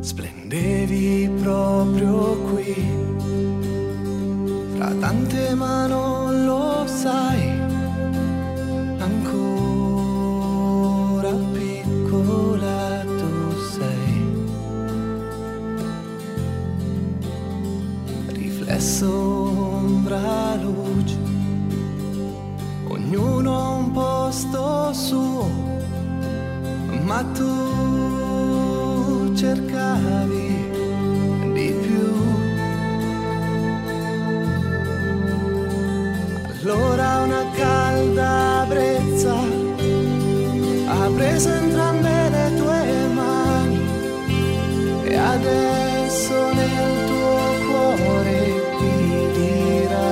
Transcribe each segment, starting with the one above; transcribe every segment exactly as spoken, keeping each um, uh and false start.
Splendevi proprio qui, fra tante ma non lo sai, ancora piccola tu sei, riflesso, ombra, luce, ognuno ha un posto suo, ma tu cercavi di più. Allora una calda brezza ha preso entrambe le tue mani e adesso nel tuo cuore ti dirà: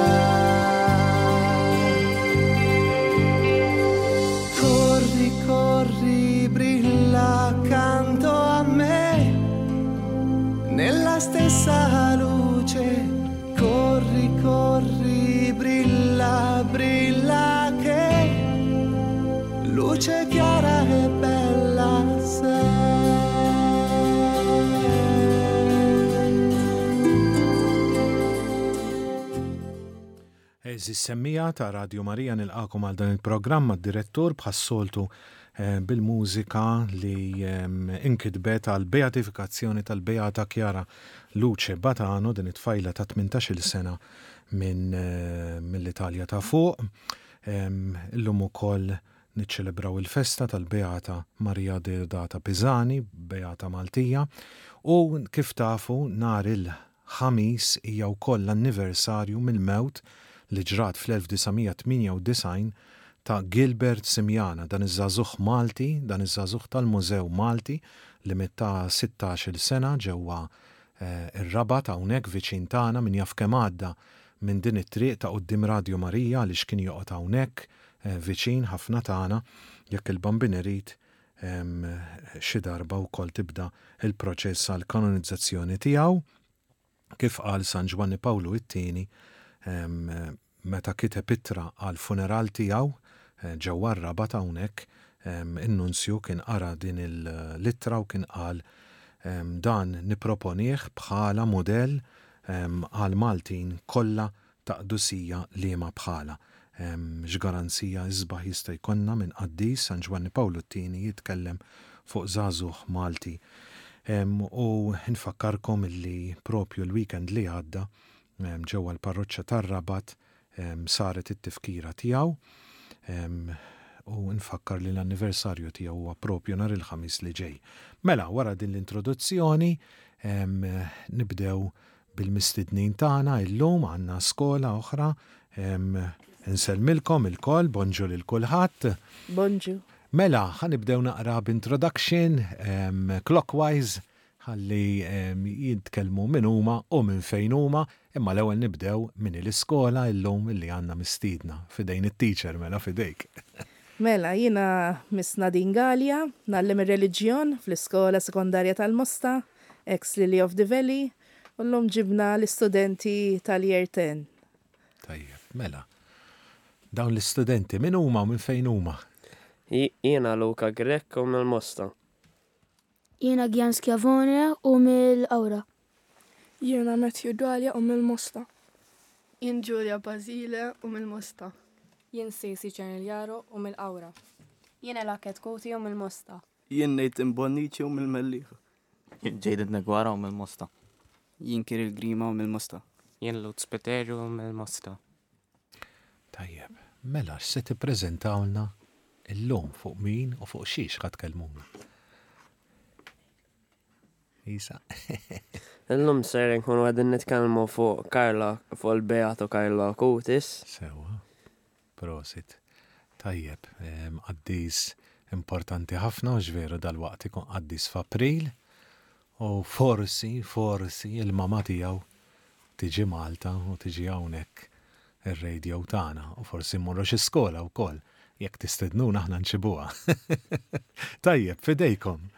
corri, corri, brilla accanto a me nella stessa luce, corri, corri, brilla, brilla che luce chiara e bella sei. Eżis semmija ta' Radio Marija nilqakom għal dan il-programma d-direttur bħas-soltu eh, bil-mużika li eh, inkitbet għal beatifikazzjoni tal-Beata Chiara Luce Batano, din it-tfajla ta' tmintax-il sena minn eh, mill-Italja ta' fuq. Illum ukoll niċċelebraw il-festa tal-Beata Marija Deodata Pisani, Beata Maltija, u kif tafu nhar il-ħamis hija wkoll l-anniversarju mill-mewt li ġrat fl-elf-tisa-tminja-u-disajn ta' Gilbert Simjana, dan iż-żagħżugħ Malti, dan iż-żagħżugħ tal-Mużew Malti li metta sittax-il sena ġewwa eh, ir-Rabat hawnhekk viċin tagħna min jaf kemm għadda minn din it-triq ta' quddiem Radio Marija li x'kien joqgħod hawnhekk eh, viċin ħafna tagħna jekk il-bambin irid xi darba wkoll tibda il-proċess għall kanonizzazzjoni tiegħu kif qal San Ġwanni Pawlu it-tieni Um, meta kiteb ittra għal funeral tiegħu ġewwa r-Rabat hawnhekk, um, in-nunzju kien qara din il-littra u kien qal um, dan nipproponih bħala modell um, għal Maltin kollha ta' qdusija liema bħala. Um, x'garanzija isbaħ jista' jkollna minn Qaddis San Ġwanni Pawlu t-tieni jitkellem fuq żagħżugħ Malti. Um, u nfakkarkom illi propju l-weekend li għadda ġewwa l-parroċċa tar-Rabat saret it-tifkira tiegħu u nfakkar li l-anniversarju tiegħu huwa propju nhar il-ħamis li ġej. Mela wara din l-introduzzjoni nibdew bil-mistednin tagħna illum għandna skola oħra. Nsellmilkom ilkoll, bonġu lil kulħadd. Bonġu. Mela ħanibdew naqra b'introduction clockwise ħalli jitkellmu minn huma u minn fejn huma, imma l-ewwel nibdew minn l-iskola illum illi għandna mistiedna fidejn it-teacher mela fidejk. Mela jiena Miss Nadine Gallia, nagħllem ir-reliġjon fl-iskola sekondarja tal-Mosta, ex Lily of the Valley, u llum ġibna l-istudenti tal-Year ten. Tajjeb, mela. Dawn l-istudenti minn huma u minn fejn huma? Jiena Luka Grek u mill-Mosta. Jiena Gjan Skjavone u mill-Awra. Jiena Matthew Dwalja u mill-Mosta. Jien Giulia Basile u mill-Mosta. Jien Sejsi Ċerniljaro u mill-Awra. Jien Elaket Koti u mill-Mosta. Jien Nathan Bonnici u mill-Melliħa. Jien Ġejdet Negwara u mill-Mosta. Jien Kiril Grima u mill-Mosta. Jien Lutz Peterju u mill-Mosta. Tajjeb, mela se tippreżentawlna illum fuq min u fuq xiex ħad tkellmuna. Isa. Illum ser nkunu għadin nitkellmu fuq Karla, fuq il-Beata Karla Kutis. Sewa, prosit. Tajjeb, għaddis importanti ħafna u ġveru dal-waqt ikun għaddis f'April u forsi, forsi il-mama tiegħu tiġi Malta u tiġi hawnhekk ir-radio tagħna u forsi mmorru xi skola wkoll jekk tistednuna aħna nċibuha. Tajjeb, fidejkom.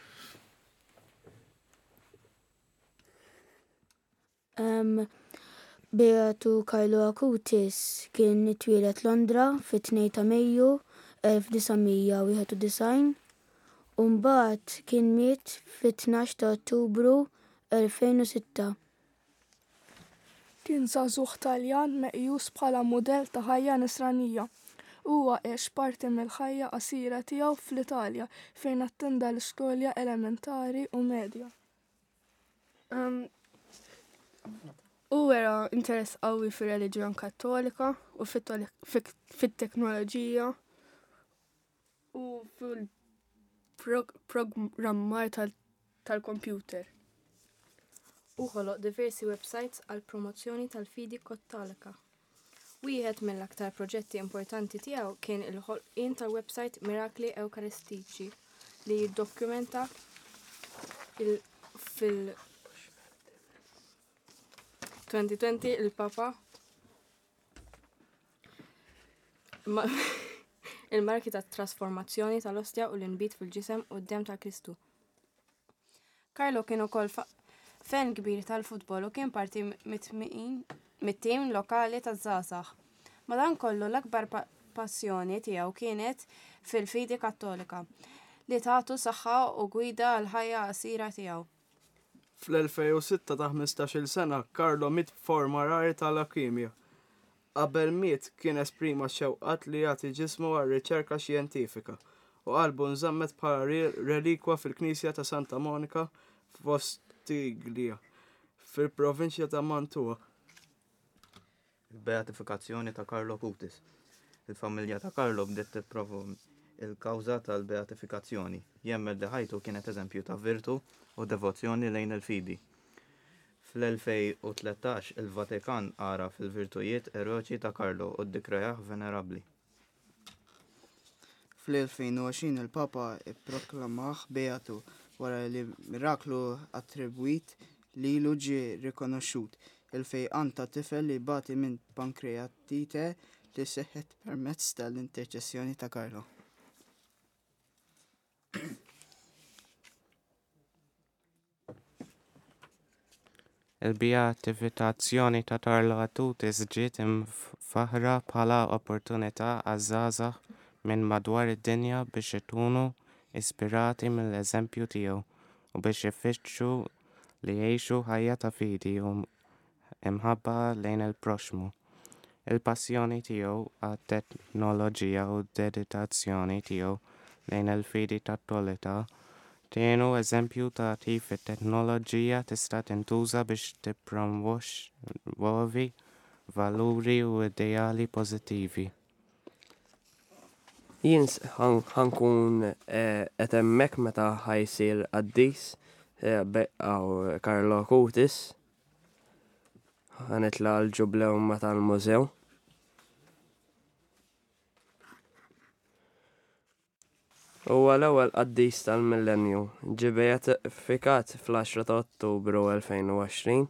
Um, Beatu Karla Kutis kien itwielet Londra fit-tnejn ta' Mejju elf tisa' wieħed u disajn u mbagħad kien miet fit-tnax ta' Ottubru elfejn u sitta. Kien żagħżugħ Taljan meqjus bħala mudell ta' ħajja nisranija. Huwa għex parti mill-ħajja qasira tiegħu fl-Italja fejn attenda l-iskolja elementari u medja. Um, U era interess qawwi fir-reliġjon Kattolika u fit-teknoloġija u fil-programmar tal-kompjuter. U ħoloq diversi websites għal promozzjoni tal-fidi kattolika. Wieħed mill-aktar proġetti importanti tiegħu kien il-ħolqien tal-website Mirakli Ewkaristiċi li jiddokumenta il fil twenty twenty il-Papa il-marki ta' trasformazzjoni tal-ostja u l-inbit fil-ġisem u d-dem ta' Kristu. Carlo kien ukoll fan kbir tal-futbol u kien parti mit-tim lokali taż-żgħażagħ. Madankollu l-akbar passjoni tiegħu kienet fil-fidi Kattolika li tagħtu saħħa u gwida għal ħajja qasira tiegħu. Fl-elfejn u sitta ta' ħmistax-il sena Carlo miet forma rari tal-leukemja. Qabel miet kien esprima x-xewqat li jagħti ġismu għar-riċerka xjentifika u qalbu nżammet bħala relikwa fil-Knisja ta' Santa Monica f'Ostiglia fil-provinċja ta' Mantua. Il-beatifikazzjoni ta' Carlo Acutis. Il-familja ta' Carlo bdiet tipprovu il-kawża tal-beatifikazzjoni. Jemmel li ħajtu kienet eżempju ta' virtu u devozzjoni lejn il-fidi. Fl-elfejn u tletax il-Vatikan ara fil-virtujiet eroiċi ta' Carlo u ddikrajah venerabbli. Fl-elfejn u għoxrin il-Papa ipproklamah beatu wara li miraklu attribwit lilu ġie rikonoxxut il-fejqan ta' tifel li bati minn pankreatite li seħħet permezz tal-interċessjoni ta' Carlo. Il-beatifikazzjoni ta' Carlo Acutis ġiet imfaħra bħala opportunità għaż-żgħażagħ minn madwar id-dinja biex ikunu ispirati mill-eżempju tiegħu u biex ifittxu li jgħixu ħajja ta' fidi u imħabba lejn il-proxmu. Il-passjoni tiegħu għat-teknoloġija u d-dedikazzjoni tiegħu lejn il-fidi kattolika kienu eżempju ta' kif it-teknoloġija tista' tintuża biex tippromuovi valuri u ideali pożittivi. Jien ħankun qed hemmhekk meta ħajsir qaddis għaw Carlo Acutis. Ħanitla l-ġublewma tal-mużew. Huwa l-ewwel qaddis tal-millenju ġie beatifikat fl-għaxra ta' Ottubru elfejn u għoxrin.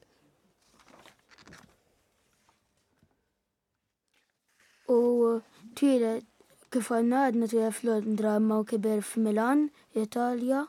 U twieled kif għandna għadna twieled f'Londra imma kiber f'Milan, Italja.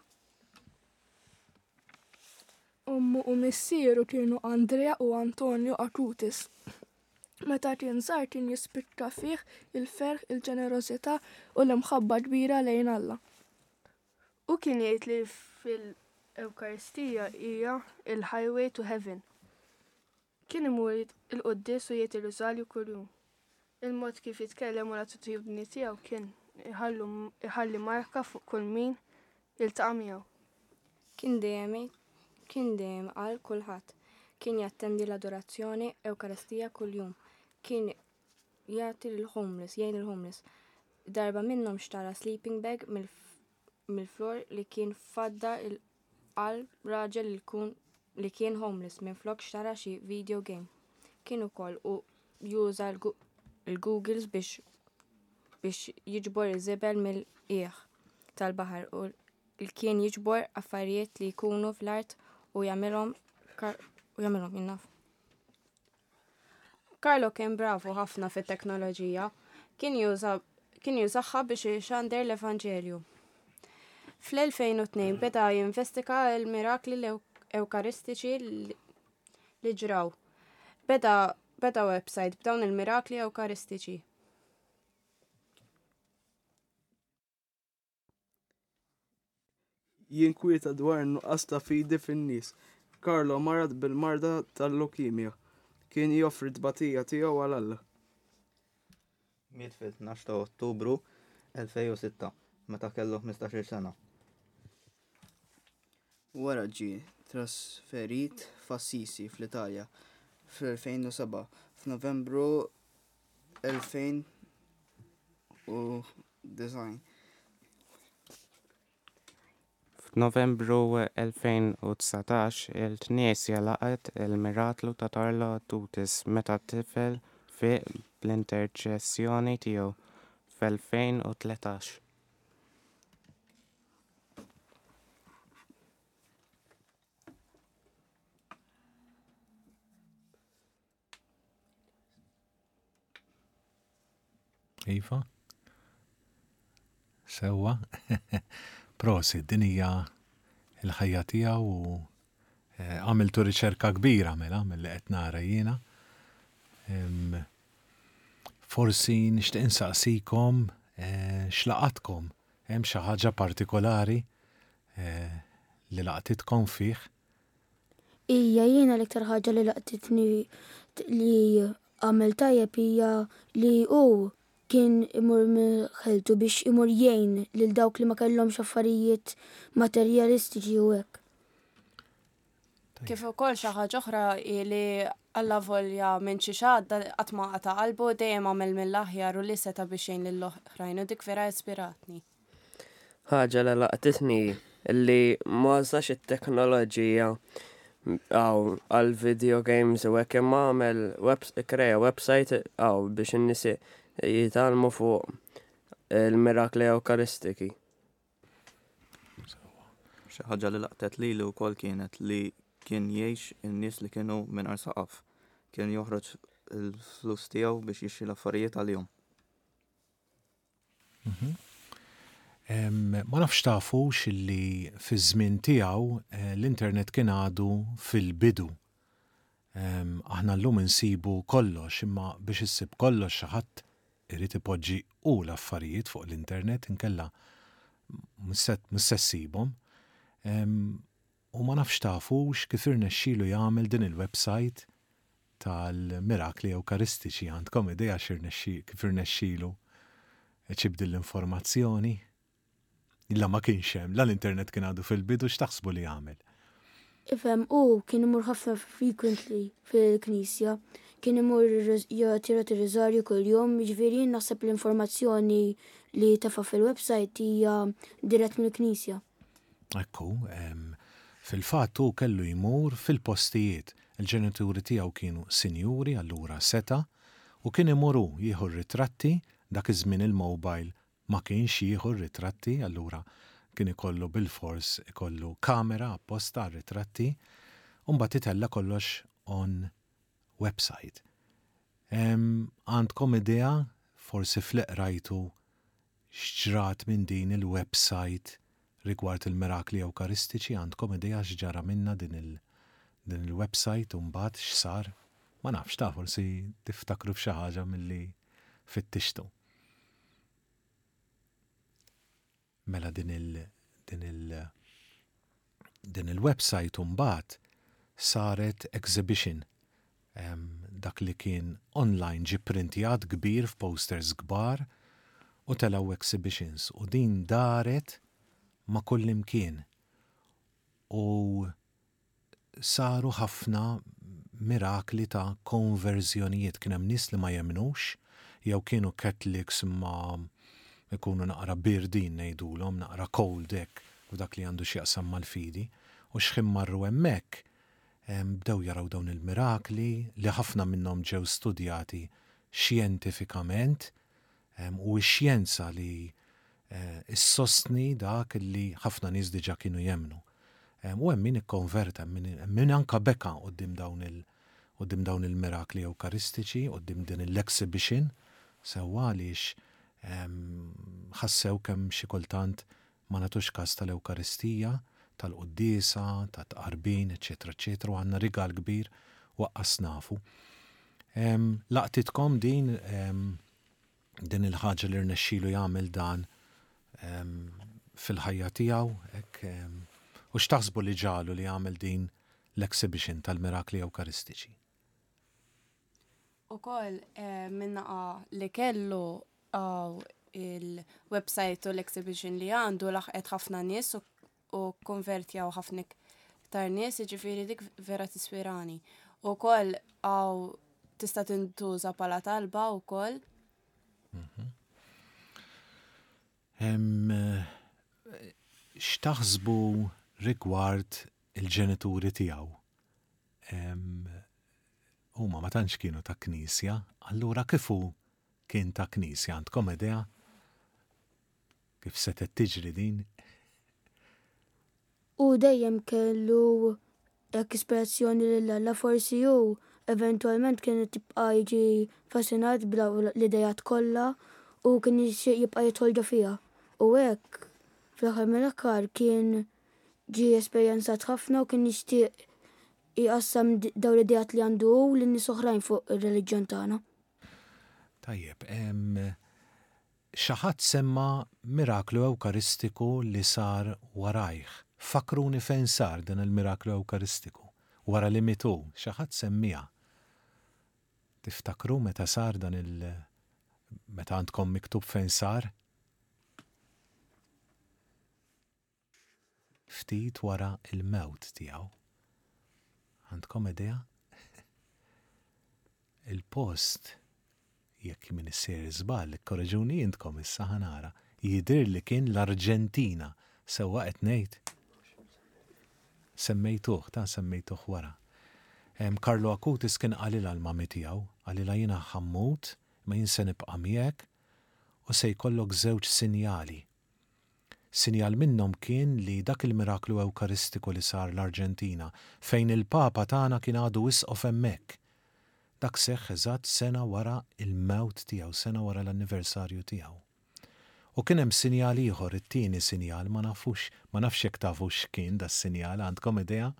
Ummu u missieru kienu Andrea u Antonio Acutis. Meta kien żgħar kien jispikka fih il-ferħ, il-ġenerożità u l-imħabba kbira lejn Alla. U kien jgħid li fil-Ewkaristija hija il-highway to heaven. Kien imur il-qudies u jgħid ir-riżalju kuljum. Il-mod kif jitkellem u l-attitudni tiegħu kien iħalli marka fuq kull min iltaqa' miegħu. Kien dejjem kien dejjem għal kulħadd. Kien jattendi l-adorazzjoni Ewkaristija kuljum. Kien jagħti l-homeless, jgħin il-homeless. Darba minnhom xtara sleeping bag mill-flor li kien fadda għal raġel li kien homeless minflok xtara xi video game. Kien ukoll u juża l-Googles biex biex jiġbor iż-żebel mill-qiegħ tal-baħar u kien jiġbor affarijiet li jkunu fl-art u jagħmilhom u jagħmilhom jinnaf. Carlo kien bravu ħafna fit-teknoloġija, kien juża kien jużaha biex ixandir l-Evanġelju. Fl-elfejn u tnejn beda jinvestiga l-mirakli ewkaristiċi li ġraw. Beda beda website b'dawn il-mirakli ewkaristiċi. Jinkwieta dwar nuqqas ta' fidi fin-nies. Carlo marad bil-marda tal-leukemia. Kien joffri tbatija tiegħu għal Alla. Miet fil-tnax ta' Ottubru elfejn u sitta, meta kellu ħmistax-il sena. Wara ġie trasferit f'Assisi fl-Italja fl-elfejn u seba'. F'Novembru elfejn u design. F'Novembru elfejn u tsatax il-Knisja laqgħet il-miraklu ta' Carlo Acutis meta tifel fiq bl-interċessjoni tiegħu f'elfejn u tletax. Iva? Sewa? Prosi, din hija il-ħajja tiegħu u għamiltu riċerka kbira mela mill-li qed nara jiena. Forsi nixtieq insaqsikom x'laqatkom, hemm xi ħaġa partikolari li laqtitkom fih? Ija jiena l-iktar ħaġa li laqtitni li għamel tajjeb hija li hu kien imur ħeltu biex imur jgħin lil dawk li ma kellhomx affarijiet materjalistiċi u hekk. Kif ukoll xi ħaġa oħra li Alla volja minn xi xagħda qatt ma qata' qalbu dejjem għamel mill-aħjar u li seta' biex jgħin lill-oħrajn u dik vera ispiratni. ħaġa li laqtitni li ma użax it-teknoloġija għal video games u hekk imma għamel kreja website għaw biex in-nies jitalmu fuq il-mirakli Ewkaristiki. Xi ħaġa li laqtet lilu wkoll kienet li kien jgħix in-nies li kienu mingħajr saqaf. Kien joħroġ il-flus tiegħu biex jixtri l-affarijiet għalihom. Ma nafx tafux illi fiż-żmien tiegħu l-internet kien għadu fil-bidu. Aħna llum insibu kollox imma biex issib kollox xi ħadd irid ipoġġi hu l-affarijiet fuq l-internet inkella mhux se ssibhom. U ma nafx tafux kif irnexxielu jagħmel din il-website tal-mirakli Ewkaristiċi. Għandkom idea kif irnexxielu ċibdil l-informazzjoni? Illa ma kienx hemm, la l-internet kien għadu fil-bidu x'taħsbu li jagħmel? Ifhem hu kien imur ħafna frequently fil-Knisja, kien imur jagħtira ir-riżarju kuljum, jiġifieri naħseb l-informazzjoni li tefa' fil-website hija dirett mill-Knisja. Ekku, fil-fatt hu kellu jmur fil-postijiet. Il-ġenituri tiegħu kienu sinjuri allura seta' u kien imuru jieħu ritratti dak iż-żmien il-mobile ma kienx jieħu ritratti allura kien ikollu bil-fors ikollu kamera apposta ritratti u mbagħad itella kollox on website. Għandkom idea forsi fl-qrajtu x'ġrat minn din il-website rigward il-mirakli Ewkaristiċi, għandkom idea x'ġara minna din il-website u mbagħad x'sar? Ma nafx ta' forsi tiftakru f'xi ħaġa milli fittixtu. Mela din il din il din il-website mbagħad saret exhibition. Dak li kien online ġi printjat kbir f'posters kbar u telaw exhibitions u din daret ma' kull imkien. U saru ħafna mirakli ta' konverżjonijiet, kien hemm nies li ma jemnux jew kienu Catholics ma ikunu naqra birdin ngħidulhom, naqra cold hekk u dak li għandu x'jaqsam mal-fidi u x'ħin marru hemmhekk bdew jaraw dawn il-mirakli li ħafna minnhom ġew studjati xjentifikament u x-xjenza li issostni dak li ħafna nies diġà kienu jemnu. U hemm min ikkonverta, min anka beka qudiem dawn il qudiem dawn il-mirakli Ewkaristiċi, qudiem din l-exhibition sewwa għaliex ħassew kemm xi kultant ma nagħtux każ tal-Ewkaristija, tal-quddiesa, tat-tqarbin, eċetera, eċetera, u għandna rigal kbir waqqas nafu. Laqtitkom din din il-ħaġa li rnexxielu jagħmel dan fil-ħajja tiegħu hekk u x'taħsbu li ġalu li jagħmel din l-exhibition tal-mirakli Ewkaristiċi. U koll minnaqa li kellu il-website u l-exhibition li għandu laħqet ħafna nies u konvertjaw ħafna iktar nies, ġifiri dik vera tiswirani. U koll għaw tista' tintuża pala talba u koll. X'taħsbu rigward il-ġenituri tiegħu? Huma ma tantx kienu ta' knisja, allura kifu kien ta' knisja, għandkom idea kif setet tiġri din? U dejjem kellu jekk ispirazzjoni lill-Alla forsi hu eventwalment kien tibqa' jiġi fascinat bl-idejat kollha u kien jibqa' jitħolġa fiha. U hekk fl-aħħar mill-aħħar kien ġie esperjenzat ħafna u kien jixtieq jqassam dawn l-idejat li għandu u l-nies oħrajn fuq ir-reliġjon tagħna. Tajjeb, xi ħadd semma miraklu Ewkaristiku li sar warajh. Fakruni fejn sar dan il-miraklu Ewkaristiku. Wara li mitu, xi ħadd semmiha. Tiftakru meta sar dan il- meta għandkom miktub fejn sar? Ftit wara il-mewt tiegħu. Għandkom idea? Il-post, jekk min issir żball, korreġuni intkom issa ħanara, jidher li kien l-Arġentina sewwa qed ngħid. Semmejtuh, ta' semmejtuh wara. Carlo Acutis kien qalilha l-mami tiegħu, qalilha jiena ħammut, ma jinse nibqa' miegħek u se jkollok żewġ sinjali. Sinjal minnhom kien li dak il-miraklu Ewkaristiku li sar l-Arġentina fejn il-Papa tagħna kien għadu wisqof hemmhekk. Dak seħħ eżatt sena wara il-mewt tiegħu, sena wara l-anniversarju tiegħu. U kien hemm sinjal ieħor, it-tieni sinjal ma nafux, ma nafx jekk tafu x'kien da sinjal, għandkom idea?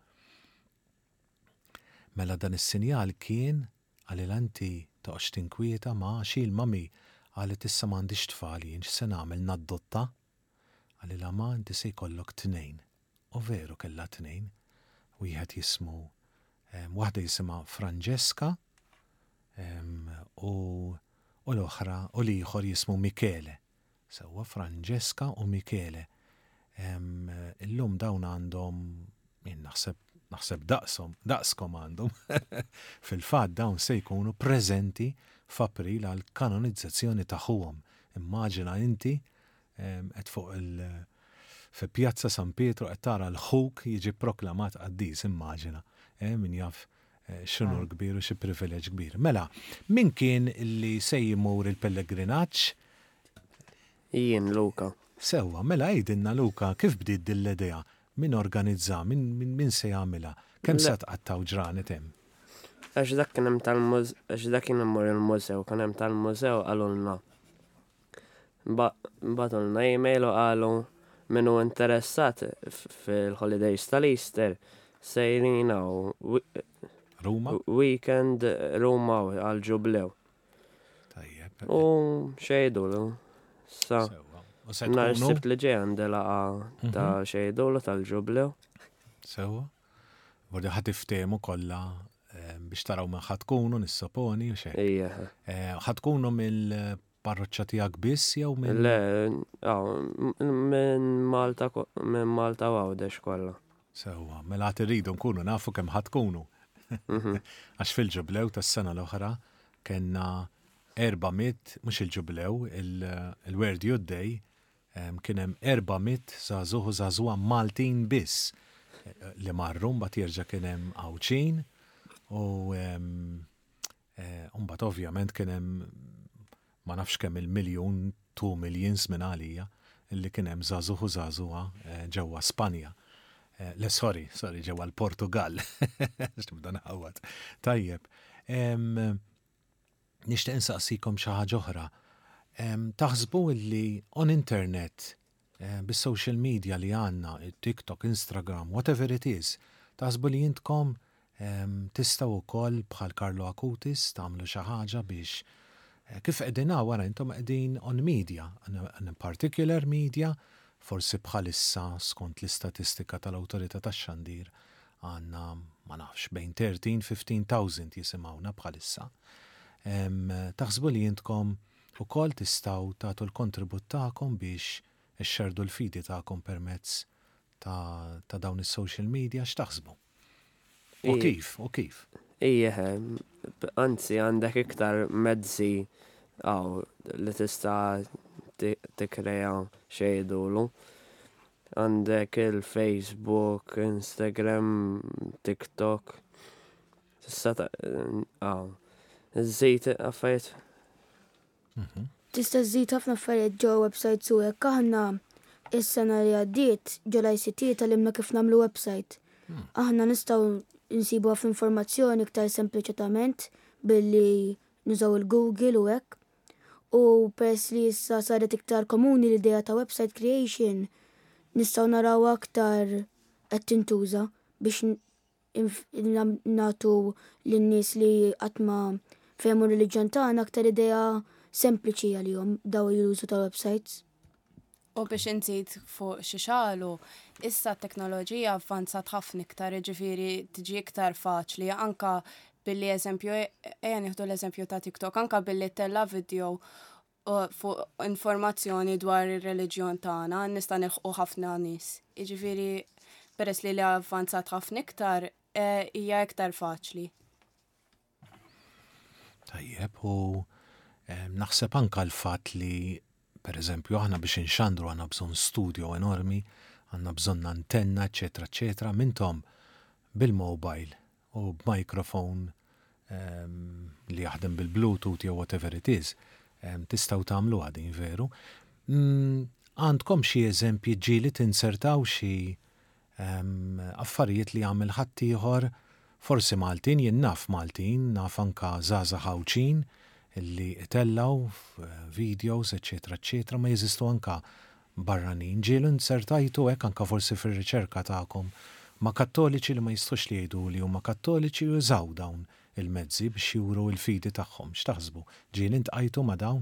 Mela dan is-sinjal kien għalil anti toqgħodx tinkwieta ma xi l-mami qalet issa m'għandix tfal jien x'se nagħmel naddotta. Għalila ma inti se jkollok tnejn. U veru kellha tnejn. Wieħed jismu, waħda jisimha Francesca u l-oħra u l-ieħor jismu Michele. Sewwa Francesca u Michele. Illum dawn għandhom jien naħseb naħseb daqshom, daqskom għandhom. Fil-fatt dawn se jkunu preżenti f'April għal kanonizzazzjoni tagħhom. Immaġina inti qed fuq il fi Pjazza San Pietro qed tara l-ħuk jiġi proklamat qaddis, immaġina. Min jaf x'inhu l-kbir u xi privileġġ kbir. Mela, min kien li se jmur il-pellegrinaġġ? Jien Luka. Sewwa, mela għidilna Luka, kif bdiet din l-idea? Min organizza, min min se jagħmilha? Kemm se tqattaw ġranet hemm? Għax dak kien hemm tal-muż, għax dak kien immur il-mużew, kien hemm tal-mużew għalulna. Batulna e-mail u għalu minnu interessat fil-holidays tal-Easter sejrina u Ruma? Weekend Ruma għal-ġublew. Tajjeb. U xejdu l Sa. Nar sibt li ġej għandi laqa ta' xejdu l tal-ġublew. Sewa. Vordi ħatiftemu kollha biex taraw ma ħatkunu nissoponi u xejn. Ija. Ħatkunu mill parroċċa tiegħek biss jew minn Le, minn Malta minn Malta Għawdex kollha. Sewwa, mela irridu nkunu nafu kemm ħadkunu. Għax fil-ġublew tas-sena l-oħra kellna erba'miet, mhux il-ġublew, il-World Youth Day, kien hemm erba'miet żagħżugħ u żagħżugħa Maltin biss li marru mbagħad jerġa' kien hemm Għawċin u mbagħad ovvjament kien hemm ma nafx kemm il-miljun, two millions minn għalija, illi kien hemm żagħżugħ u żagħżugħa ġewwa Spanja. Le sorry, sorry, ġewwa l-Portugal. X'nibda naħawad. Tajjeb. Nixtieq insaqsikom xi ħaġa oħra. Taħsbu illi on internet bis-social media li għandna, TikTok, Instagram, whatever it is, taħsbu li jintkom tistgħu wkoll bħal Carlo Acutis tagħmlu xi ħaġa biex kif qegħdin wara intom qegħdin on media, in particular media, forsi bħalissa skont l-istatistika tal-Awtorità tax-Xandir għanna ma nafx bejn thirteen fifteen thousand jisimawna bħalissa. Taħsbu li jintkom u kol tistaw tagħtu l-kontribut tagħkom biex ixxerdu l-fidi tagħkom permezz ta', ta dawn is-social media, x'taħsbu? U kif, u kif? Ija, anzi għandek iktar mezzi għaw li tista' tikreja xejdulu. Għandek il-Facebook, Instagram, TikTok. Tista' għaw. Żżid affarijiet. Tista' żżid ħafna affarijiet ġew websites u hekk aħna is-sena li għaddiet ġol I C T tallimna kif nagħmlu website. Aħna nistgħu nsibu ħafna informazzjoni iktar sempliċetament billi nużaw il-Google u hekk. U peress li issa saret iktar komuni l-idea ta' website creation, nistgħu naraw aktar qed tintuża biex nagħtu lin-nies li qatt ma fehmu r-reliġjon tagħna aktar idea sempliċi għalihom daw il-użu ta' websites. U biex inżid fuq xi xalu, issa t-teknoloġija avvanzat ħafna iktar, ġifieri tiġi iktar faċli, anka billi eżempju, ejja nieħdu l-eżempju ta' TikTok, anka billi tella video fuq informazzjoni dwar ir-reliġjon tagħna, nista' nilħqu ħafna nies. Jiġifieri peress li li avvanzat ħafna iktar, hija iktar faċli. Tajjeb, u naħseb anka l-fatt li per eżempju aħna biex inxandru għandna bżonn studio enormi, għandna bżonn antenna, eċetera, eċetera, mintom bil-mobile u b'mikrofon li jaħdem bil-Bluetooth jew whatever it is, tistgħu tagħmlu għadin veru. Għandkom xi eżempji ġieli tinsertaw xi affarijiet li għamel ħadd ieħor, forsi Maltin, jien naf Maltin, naf anka żgħażagħ Ħawċin illi itellaw videos, eċetera, eċetera, ma jeżistu anka barranin. Ġielu nsertajtu hekk anka forsi fir-riċerka tagħkom ma' kattoliċi li ma jistux li jgħidu li huma kattoliċi jużaw dawn il-mezzi biex juru l-fidi tagħhom. X'taħsbu? Ġieli ntqajtu ma' dawn?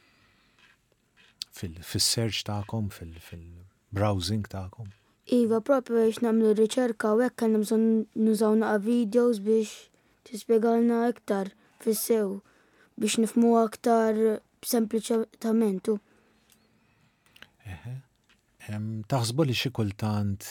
Fis-search tagħkom, fil-browsing tagħkom? Iva, proprio biex nagħmlu riċerka u hekk kellna bżonn nużaw naqa' videos biex tispjegalna iktar fis-sew biex nifhmu aktar sempliċement. Taħsbu li xi kultant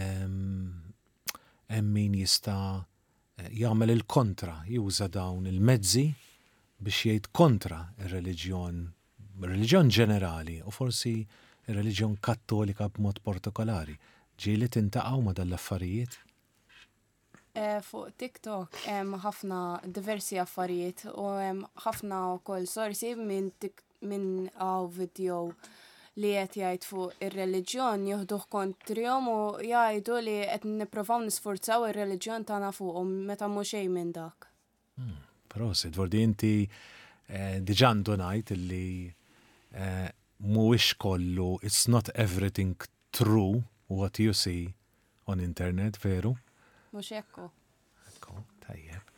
hemm min jista' jagħmel il-kontra, juża dawn il-mezzi biex jgħid kontra ir-reliġjon, reliġjon ġenerali u forsi ir-reliġjon kattolika b'mod partikolari. Ġieli tintaqgħu ma' dal-affarijiet? Fuq TikTok hemm ħafna diversi affarijiet u hemm ħafna wkoll sorsi minn minn għaw video li qed jgħid fuq ir-reliġjon jieħduh kontrihom u jgħidu li qed nippruvaw nisforzaw ir-reliġjon tagħna fuqhom meta mhu xejn minn dak. Prosit, vordi inti diġà għandu ngħid illi mhuwiex kollu, it's not everything true what you see on internet, veru? Mhux ekku. Ekku, tajjeb.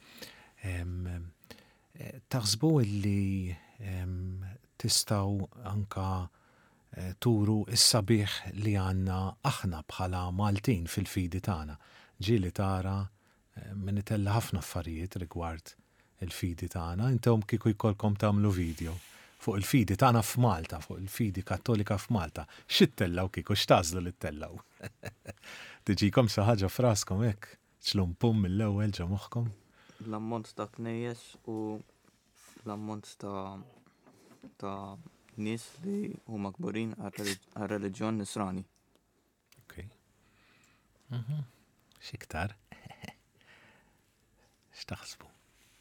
Taħsbu illi tistgħu anka turu is-sabiħ li għandna aħna bħala Maltin fil-fidi tagħna. Ġieli tara minn itella ħafna affarijiet rigward il-fidi tagħna, intom kieku jkollkom tagħmlu video fuq il-fidi tagħna f'Malta, fuq il-fidi kattolika f'Malta. X'ittellaw kieku x'tażlu li ttellaw? Tiġikom xi ħaġa fraskom hekk, ċlumpum mill-ewwel ġa moħħkom? L-ammont ta' knejjes u l-ammont ta' ta' nies li huma kburin għar-reliġjon Nisrani. Ok. X'iktar? X'taħsbu?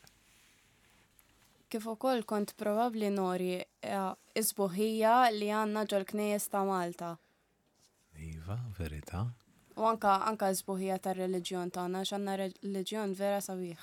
Kif ukoll kont probabbli nori isbuħija li għandna ġol knejjes ta' Malta. Iva, verità. U anka anka isbuħija tar-reliġjon tagħna x'għandna reliġjon vera sabiħ.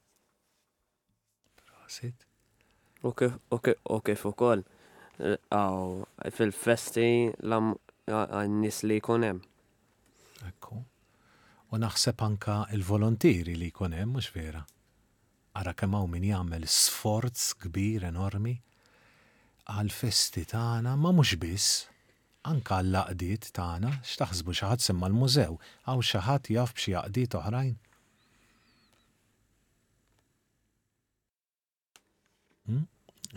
Prosit. U kif ukoll fil-festi għan-nies li jkun hemm. Ekku. U naħseb anka il-volontieri li jkun hemm, mhux vera. Ara kemm hawn min jagħmel sforz kbir enormi għal festi tagħna ma mhux biss, anka l-laqdiet tagħna, x'taħsbu xi ħadd semma l-mużew, hawn xi ħadd jaf b'xi jaqdiet oħrajn? Hmm?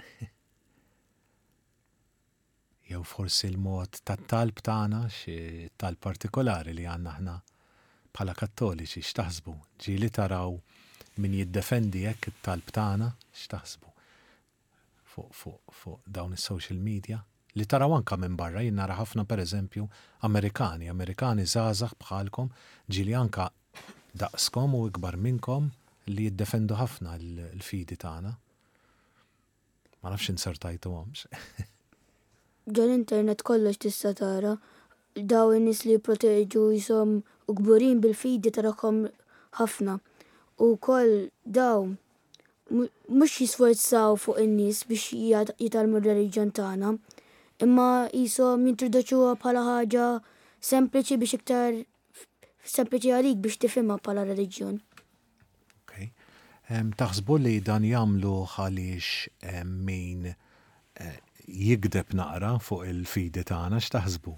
Jew forsi l-mod tat-talb tagħna xi talb partikolari li għandna aħna bħala kattoliċi x'taħsbu? Ġieli taraw min jiddefendi hekk it-talb tagħna x'taħsbu? Fuq fuq fuq dawn is-social media li taraw anka minn barra jien nara ħafna pereżempju Amerikani, Amerikani żgħażagħ bħalkom ġieli anka daqskom u ikbar minnkom li jiddefendu ħafna l-fidi tagħna. Ma nafx insertajtuhomx. Ġol internet kollox tista' tara daw in-nies li jipproteġu jisom u kburin bil-fidi tarakom ħafna. U koll daw mhux jisforzaw fuq in-nies biex jitalmu r-reliġjon tagħna, imma jisom jintroduċuha bħala ħaġa sempliċi biex iktar sempliċi għalik biex tifhimha bħala reliġjon. Okay. Taħsbu li dan jagħmlu għaliex min jikdeb naqra fuq il-fidi tagħna x'taħsbu?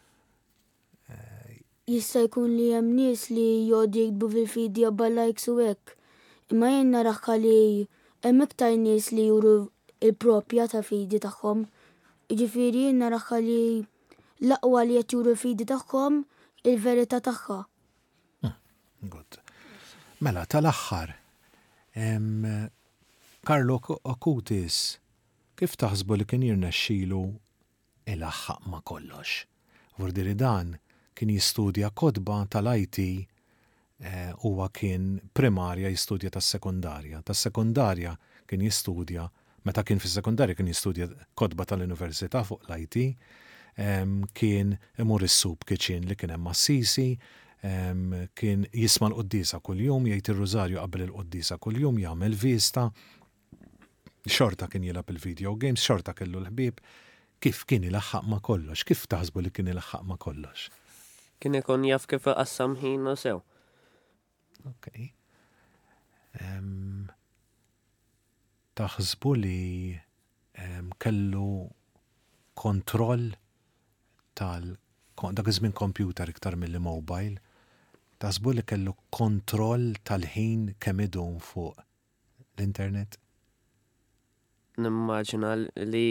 Jista' jkun li hemm nies li jgħodu jikbu fil-fidi jabba likes u hekk. Imma jien naraħ li hemm iktar nies li juru il-propja ta' fidi tagħhom. Jiġifieri jien naraħ li l-aqwa li qed juru l-fidi tagħhom il-verità tagħha. Good. Mela tal-aħħar Carlo Acutis kif taħsbu li kien jirnexxielu ilaħħaq ma' kollox? Vurdiri dan kien jistudja kodba tal-I T huwa kien primarja jistudja tas-sekundarja. Tas-sekundarja kien jistudja, meta kien fis-sekundarja kien jistudja kodba tal-Università fuq l-I T, kien imur is-sub kitchen li kien hemm Assisi, kien jisma' l-qoddisa kuljum, jgħid ir-Rużarju qabel il-qoddisa kuljum, jagħmel vista, xorta kien jilab il-video games, xorta kellu l-ħbieb. Kif kien ilaħħaq ma' kollox? Kif taħsbu li kien ilaħħaq ma' kollox? Kien ikun jaf kif qassam ħin u sew. Ok. Taħsbu li kellu kontroll tal dak iż-żmien computer iktar milli mobile. Taħsbu li kellu kontroll tal-ħin kemm idum fuq l-internet? Nimmaġina li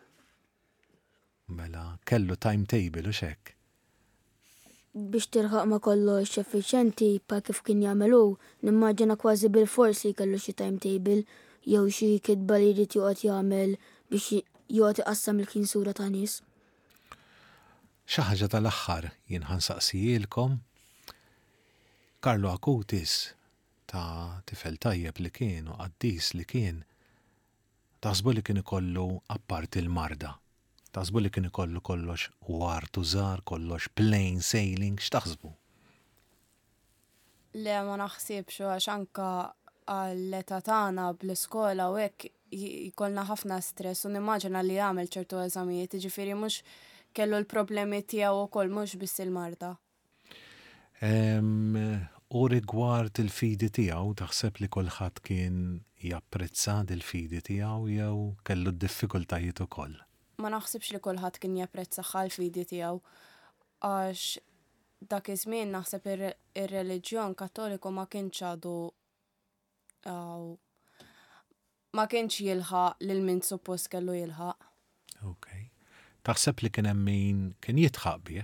Mela, kellu timetable u xek. Biex tirħaq ma kollox effiċenti pa kif kien jagħmelu, nimmaġina kważi bil-forsi kellu xi timetable jew xi kitba li jrid joqgħod jagħmel biex joqgħod iqassam il-kien sura ta' nies. Xi ħaġa tal-aħħar jien ħansaqsijilkom. Carlo Acutis ta' tifel tajjeb li kien u qaddis li kien. Taħsbu li kien ikollu apparti il-marda. Taħsbu li kien ikollu kollox wartu żgħar, kollox plain sailing, x'taħsbu? Le ma naħsibx għax anka għall-età tagħna bl-iskola u hekk jkollna ħafna stress u nimmaġina li jagħmel ċertu eżamijiet, jiġifieri mhux kellu l-problemi tiegħu wkoll mhux biss il-marda. U rigward il-fidi tiegħu taħseb li kulħadd kien japprezza il-fidi tiegħu jew kellu d-diffikultajiet ukoll? Ma naħsibx li kulħadd kien japprezzaha l-fidi tiegħu għax dak iż-żmien naħseb ir-reliġjon Kattoliku ma kienx għadu ma kienx jilħaq lil min suppost kellu jilħaq. Okay. Taħseb li kien hemm min kien jitħaq bih?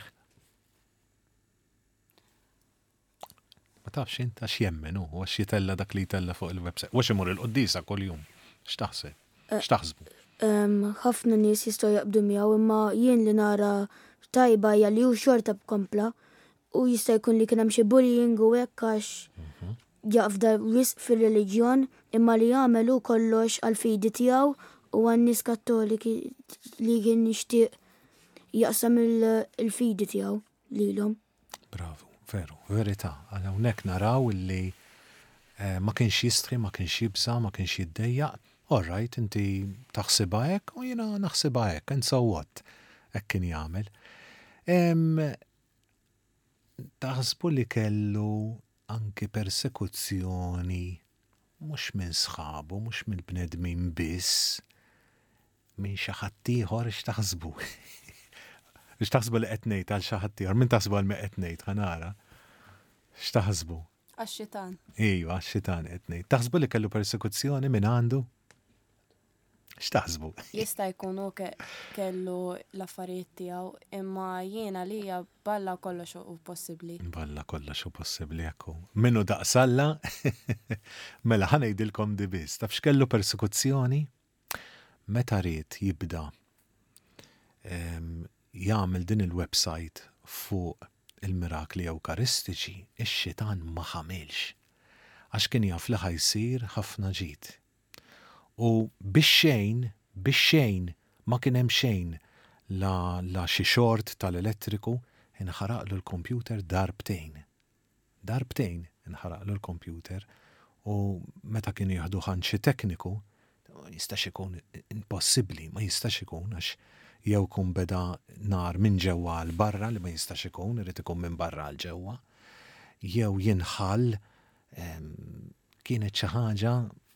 Ma tafx int għax jemmen hu għax jitella dak li jitella fuq il-website. Għax imur il-qoddisa kuljum. X'taħseb? X'taħsbu? ħafna nies jistgħu jaqbdu miegħu imma jien li nara tajba hija li hu xorta bkompla u jista' jkun li kien hemm xi bullying u hekk għax jaqfda wisq fir-reliġjon imma li jagħmel hu kollox għall-fidi tiegħu u għan-nies Kattoliki li kien jixtieq jaqsam il-fidi tiegħu lilhom. Bravo, veru, verità. Hawnhekk naraw illi ma kienx jistħi, ma kienx jibża, ma kienx jiddejjaq. All right, inti taħsibha hekk u jiena naħsibha hekk, and so what? Hekk kien jagħmel. Taħsbu li kellu anki persekuzzjoni mhux minn sħabu, mhux minn bnedmin biss, minn xi ħadd ieħor x'taħsbu. Biex taħsbu li qed ngħid għal xi ħadd ieħor, min taħsbu għal ma qed ngħid ħanara. X'taħsbu? Għax-xitan. Iva, għax-xitan qed ngħid. Taħsbu li kellu persekuzzjoni minn għandu? X'taħsbu? Jista' jkun hu kellu l-affarijiet tiegħu, imma jiena lija balla kollox hu possibbli. Balla kollox hu possibbli hekk. Minnu daqsalla, mela ħanejdilkom di biss. Taf x'kellu persekuzzjoni? Meta ried jibda jagħmel din il-website fuq il-mirakli Ewkaristiċi, ix-xitan ma ħamilx. Għax kien jaf li ħajsir ħafna ġid. U biex xejn, biex xejn, ma kien hemm xejn la, la xi xort tal-elettriku inħaraqlu l-kompjuter darbtejn. Darbtejn inħaraqlu l-kompjuter u meta kien jieħdu ħanċi tekniku, jistax ikun impossibbli, ma jistax ikun għax jew kun beda nar minn ġewwa għal barra li ma jistax ikun, irid ikun minn barra għal ġewwa, jew jinħall kienet xi ħaġa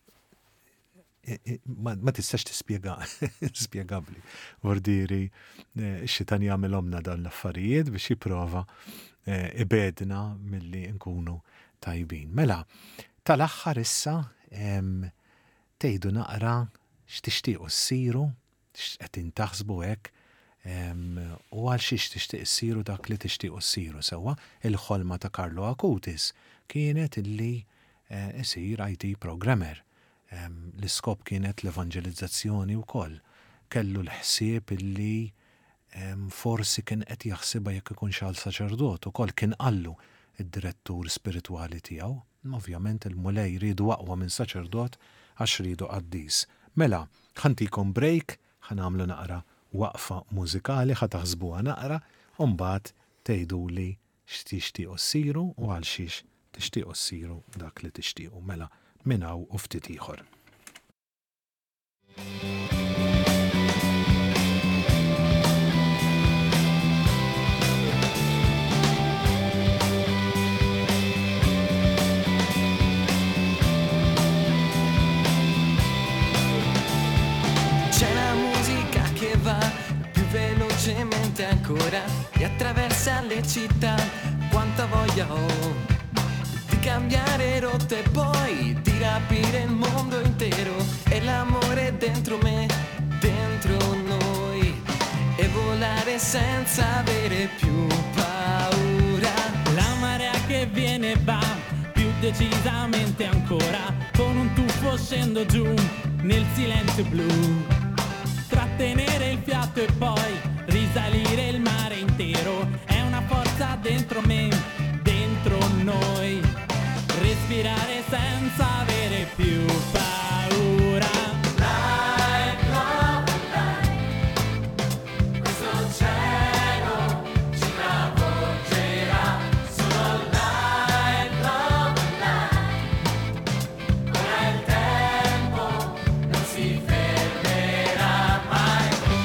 ma tistax tispjega, spjegabbli. Ordiri x-xitan jagħmilhomna dan l-affarijiet biex jipprova ibedna milli nkunu tajbin. Mela, tal-aħħar issa tgħidu naqra x'tixtiequ ssiru, x'qed intaħsbu hekk, u għal xiex tixtieq issiru dak li tixtiequ ssiru sewwa. Il-ħolma ta' Carlo Acutis kienet illi isir I T programmer. L-iskop kienet l-evangelizzazzjoni wkoll. Kellu l-ħsieb illi forsi kien qed jaħsibha jekk ikun xal saċerdot ukoll kien qallu id-direttur spiritwali tiegħu. Ovvjament il-mulej jridu aqwa minn saċerdot għax ridu qaddis. Mela, ħantikom break, ħanamlu naqra waqfa mużikali, ħataħsbuha naqra, u mbagħad tgħiduli x'tixtiequ ssiru u għal xiex tixtiequ ssiru dak li tixtiequ. Mela, minn hawn u ftit ieħor. C'è la musica che va più velocemente ancora e attraversa le città, quanta voglia ho cambiare rotte e poi di rapire il mondo intero e l'amore dentro me, dentro noi, e volare senza avere più paura. La marea che viene va più decisamente ancora, con un tuffo scendo giù nel silenzio blu, trattenere il fiato e poi risalire il mare intero, è una forza dentro me, dentro noi. Respirare senza avere più paura. Light, love, light. Questo cielo ci travolgerà. Solo light, love, light. Ora il tempo non si fermerà mai.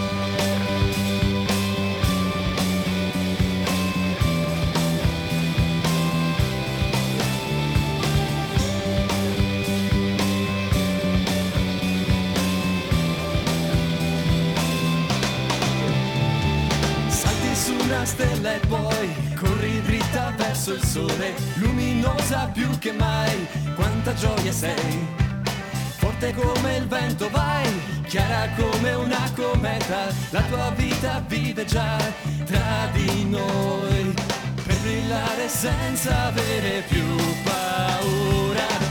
Una stella e poi corri dritta verso il sole, luminosa più che mai, quanta gioia sei, forte come il vento vai, chiara come una cometa, la tua vita vive già tra di noi, per brillare senza avere più paura.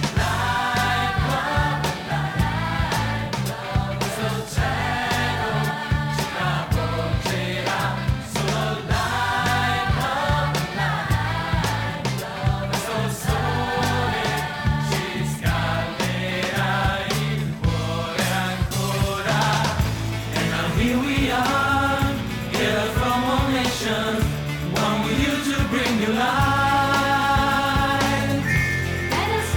One with you to bring you light. Let us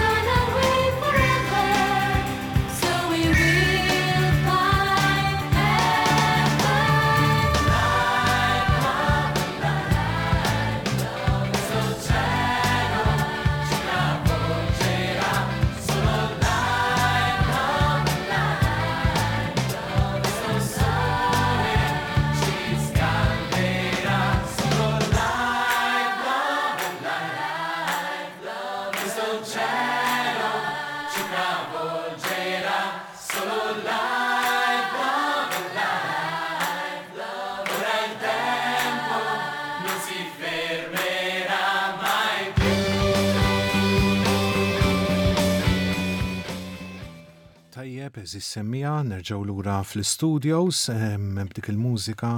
Tajjeb, eżis semmija, nerġaw lura fl-studios, b'dik il-mużika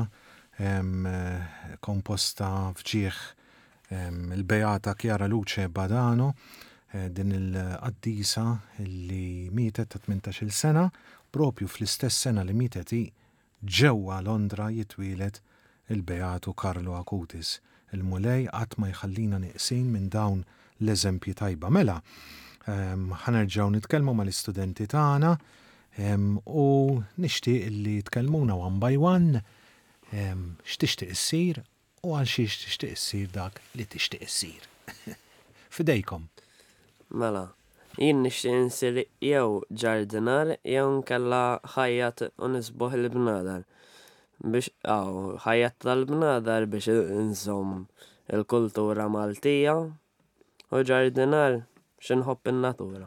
komposta fġieħ il-Beata Chiara Luce Badano, din il-qaddisa li mietet ta' tmintax-il sena, propju fl-istess sena li mietet hi ġewwa Londra jitwielet il-Beatu Carlo Acutis. Il-mulej qatt ma jħallina nieqsin minn dawn l-eżempji tajba. Mela, ħanerġgħu nitkellmu mal-istudenti tagħna u nixtieq li jitkellmuna one by one x'tixtieq issir u għal xiex tixtieq issir dak li tixtieq issir. Fidejkom. Mela, jien nixtieq insir jew ġardinar jew nkella ħajjat u nisbuħ il-bnadar. Biex aw ħajjat tal-bnadar biex inżomm il-kultura Maltija u ġardinar x'inħobb in-natura.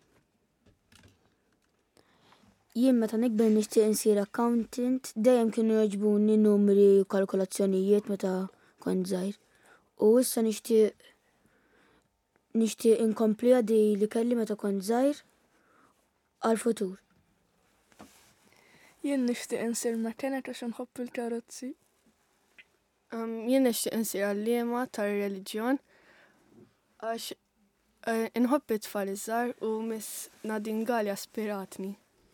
Jien meta nikber nixtieq insir accountant, dejjem kienu jogħġbuni numri u kalkolazzjonijiet meta kont żgħir. U issa nixtieq nixtieq inkompli għadi li kelli meta kont żgħir għall-futur. Jien nixtieq insir mechanic għax inħobb il-karozzi. Jien nixtieq insir għalliema tar-reliġjon għax inħobb it-tfal iż-żgħar u Miss Nadingali aspiratni.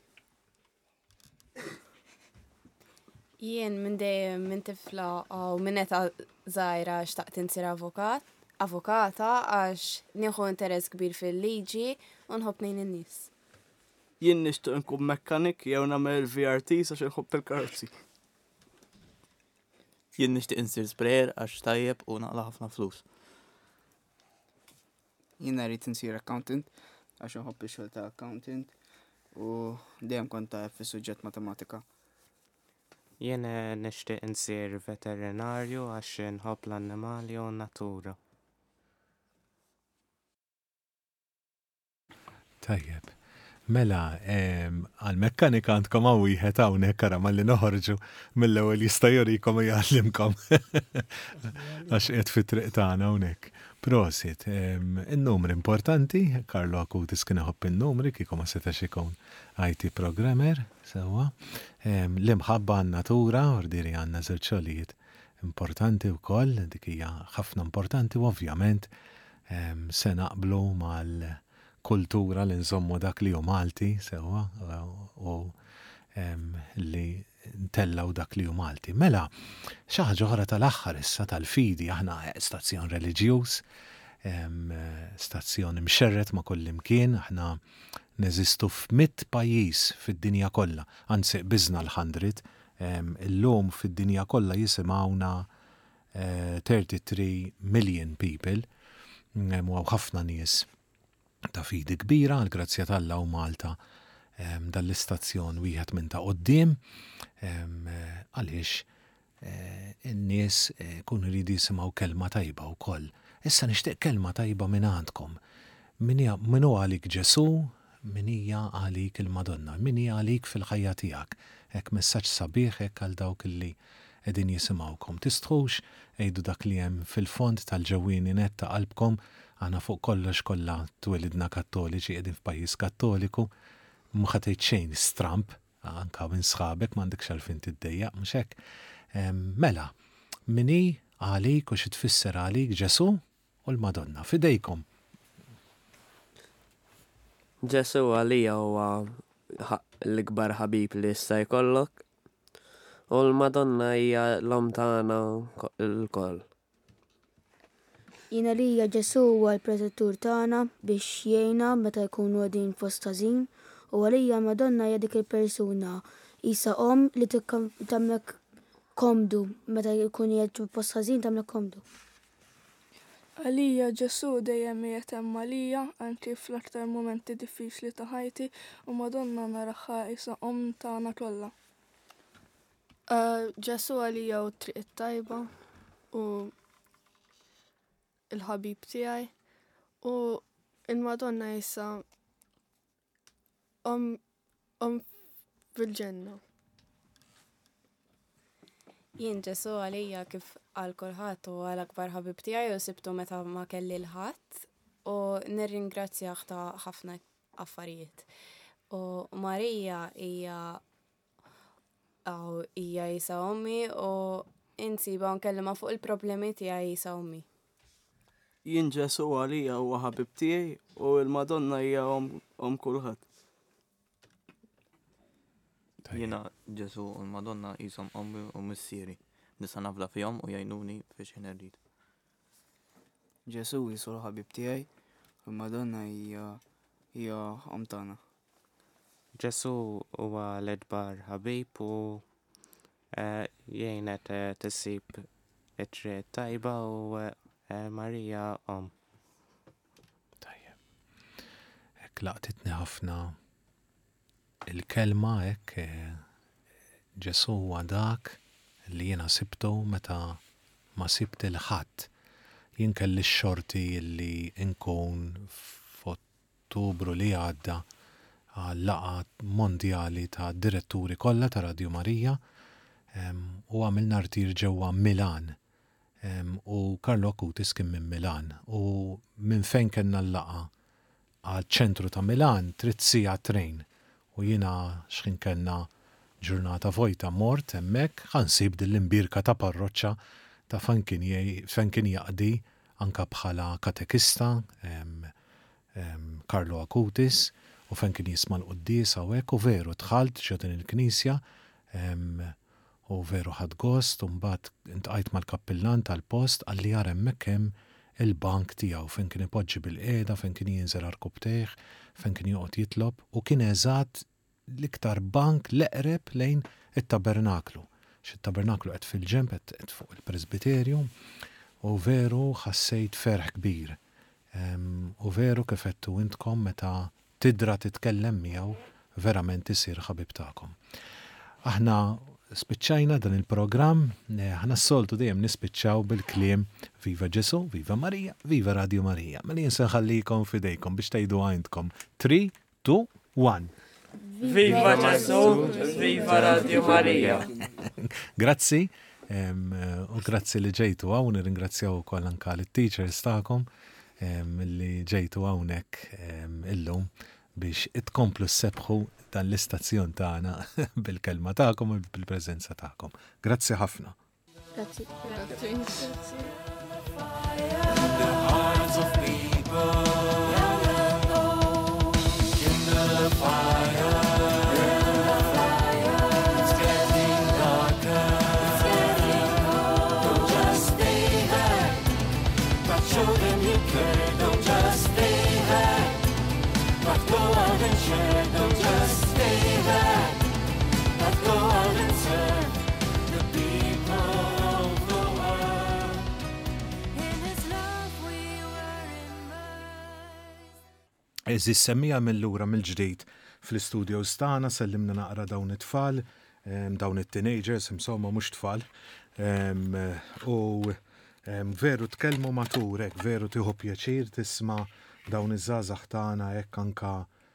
Jien minn dejjem minn tifla u minn eta żgħira xtaqt insir avukat, avukata għax nieħu interess kbir fil-liġi u nħobb ngħin in-nies. Jien nixtieq nkun mekkanik jew nagħmel V R Ts għax inħobb il-karozzi. Jien nixtieq insir sprayer għax tajjeb u naqla ħafna flus. Jien rrid insir accountant għax inħobb ix-xogħol ta' accountant u dejjem kont taf fis-suġġett matematika. Jien nixtieq insir veterinarju għax inħobb l-annimali u n-natura. Tajjeb. Mela, għal-mekkanika għandkom għaw wieħed hawnhekk ara malli noħorġu mill-ewwel jista' jurikom u jgħallimkom. Għax qiegħed fit-triq tagħna hawnhekk. Prosit, in-numri importanti, Carlo Acutis kien iħobb in-numri kieku ma setax ikun I T programmer, sewwa. L-imħabba għan-natura, ordiri għandna żewġ xogħlijiet importanti wkoll, dik hija ħafna importanti u ovvjament se naqblu mal kultura li nżommu dak li hu Malti sewwa u li ntellaw dak li hu Malti. Mela, xi ħaġa oħra tal-aħħar issa tal-fidi aħna stazzjon reliġjuż, stazzjon imxerret ma' kull imkien, aħna neżistu f'mitt pajjiż fid-dinja kollha, anzi biżna l-ħandred, illum fid-dinja kollha jisimgħuna thirty-three million people, u ħafna nies ta' fidi kbira, għal-grazzja tal-Alla u Malta dal-istazzjon wieħed minn ta' qoddim għaliex in-nies kun iridu jisimgħu kelma tajba wkoll. Issa nixtieq kelma tajba minn għandkom. Min hu għalik Ġesu, min hija għalik il-Madonna, min hija għalik fil-ħajja tiegħek. Hekk messaġġ sabiħ hekk għal dawk illi qegħdin jisimgħukom. Tistħux għejdu dak li hemm fil-fond tal-ġewwieni net ta' qalbkom. Għana fuq kollox kollha twelidna kattoliċi qegħdin f'pajjiż kattoliku, ma ħatejt xejn stramp, anka minn sħabek m'għandekx għalfejn tiddejjaq mhux hekk. Mela, min hi għalik u xi tfisser għalik Ġesu u l-Madonna fidejkom. Ġesu għalija huwa l-ikbar ħabib li jista' jkollok u l-Madonna hija l-om tagħna l-koll. Jiena lija Ġesu huwa l-protettur tagħna biex jgħinna meta jkunu għadin fost ħażin u għalija Madonna hija dik il-persuna isa om li tagħmlek komdu meta jkun qiegħed fost ħażin tagħmlek komdu. Għalija Ġesu dejjem qiegħed hemm għalija anke fl-aktar mumenti diffiċli ta' ħajti u Madonna naraħħa isa om tagħna kollha. Ġesu għalija u triq it-tajba u il-ħabib tiegħi u il-Madonna issa om om fil-ġenna. Jien Ġesu għalija kif għal kulħadd u għal akbar ħabib tiegħi u sibtu meta ma kelli l-ħadd u nirringrazzjah ta' ħafna affarijiet. u Marija hija hija Isa ommi u insiba nkellima fuq il-problemi tiegħi Isa ommi. Jien Ġesu għalija huwa ħabib tiegħi u l-Madonna hija om kulħadd. Jiena Ġesu u l-Madonna jisom ommi u missieri. Nisa nafla fihom u jgħinuni biex irrid. Ġesu jisu l-ħabib tiegħi u l-Madonna hija hija om tagħna. Ġesu huwa l-edbar ħabib u jgħinet tissib it-triq tajba u Marija om. Tajjeb. Hekk laqtitni ħafna il-kelma hekk Ġesu huwa dak li jiena sibtu meta ma sibt il-ħadd. Jien kelli x-xorti li nkun f'Ottubru li għadda għal-laqa mondjali ta' diretturi kollha ta' Radio Marija u għamilna rtir ġewwa Milan u Carlo Acutis kien minn Milan u minn fejn kellna l-laqa għal-ċentru ta' Milan trid sija trejn u jiena x'kien kellna ġurnata vojta mort hemmhekk ħansib dil-imbirka ta' parroċċa ta' fejn kien jaqdi anka bħala katekista Carlo Acutis u fejn kien jisma' l-quddies hawnhekk u veru dħalt ġodin il-Knisja u veru ħadd gost u mbagħad intqajt mal-kappillan tal-post għalli jara hemmhekk hemm il-bank tiegħu fejn kien ipoġġi bil-qiegħda, fejn kien jinżel arkubtejh, fejn kien joqgħod jitlob u kien eżatt l-iktar bank l-eqreb lejn it-tabernaklu. X'it-tabernaklu qed fil-ġenb qed fuq il-Presbiterju u veru ħassejt ferħ kbir. U veru kif qedtu intkom meta tidra titkellem miegħu verament isir ħabib tagħkom. Aħna spiċċajna dan il-programm, ħana s-soltu dejjem nispiċċaw bil-kliem Viva Ġesu, Viva Marija, Viva Radio Marija. Mela jinsa ħallikom fidejkom biex tgħidu għandkom three, two, one. Viva Ġesu, Viva Radio Marija. Grazzi, u grazzi li ġejtu għaw, nirringrazzjaw ukoll anke l-teachers tagħkom li ġejtu hawnhekk illum biex itkomplu s-sebħu dan l-istazzjon tagħna bil-kelma tagħkom u bil-preżenza tagħkom. Grazzi ħafna. Grazzi. Eżis semmija mill-lura mill-ġdid fl-studios tagħna sellimna naqra dawn it-tfal, dawn it-teenagers, insomma mhux tfal, u veru tkellmu matur hekk, veru tieħu pjaċir tisma' dawn iż-żgħażagħ tagħna hekk anke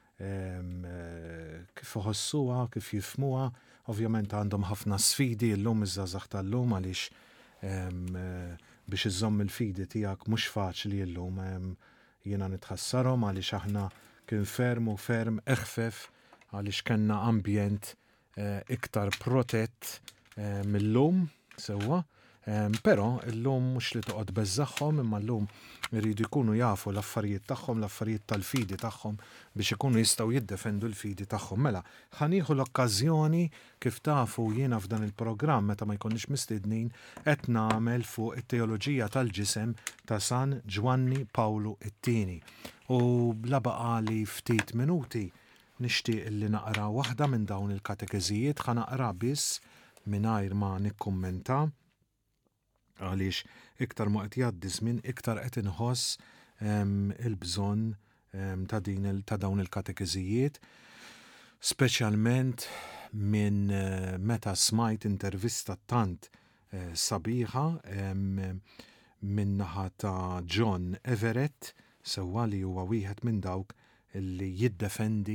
kif iħossuha, kif jifhmuha, ovvjament għandhom ħafna sfidi llum iż-żgħażagħ tal-lum għaliex biex iżomm il-fidi tiegħek mhux faċli llum. Jiena nitħassarhom għaliex aħna kien ferm u ferm eħfef għaliex kellna ambjent iktar protett mill-lum sewwa, però llum mhux li toqgħod beżżagħhom imma llum iridu jkunu jafu l-affarijiet tagħhom, l-affarijiet tal-fidi tagħhom biex ikunu jistgħu jiddefendu l-fidi tagħhom. Mela, ħanieħu l-okkażjoni kif tafu jiena f'dan il-programm meta ma jkunniex mistiednin qed nagħmel fuq it-teoloġija tal-ġisem ta' San Giovanni Pawlu it-Tieni. U bla baqali ftit minuti nixtieq li naqra waħda minn dawn il-katekeżijiet ħa naqra biss mingħajr ma nikkummenta għaliex iktar ma qed jgħaddi żmien iktar qed inħoss il-bżonn ta' din ta' dawn il-katekeżijiet, speċjalment minn meta smajt intervista tant sabiħa minn naħa ta' John Everett sewwa li huwa wieħed minn dawk li jiddefendi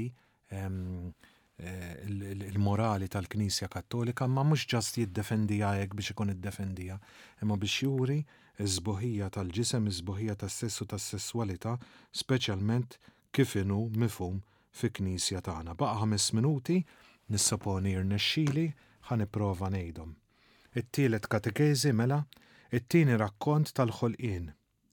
il-morali tal-Knisja Kattolika, ma mhux ġast jiddefendija hekk biex ikun iddefendija, imma biex juri iż-żbuħija tal-ġisem, iż-żbuħija tas-sessu tas-sesswalità, speċjalment kif inhu mifhum fi knisja tagħna. Baqa' ħames minuti nissaponi rnexxieli ħaniprova ngħidhom. It-tielet katekezi mela, it-tieni rakkont tal-ħolqien.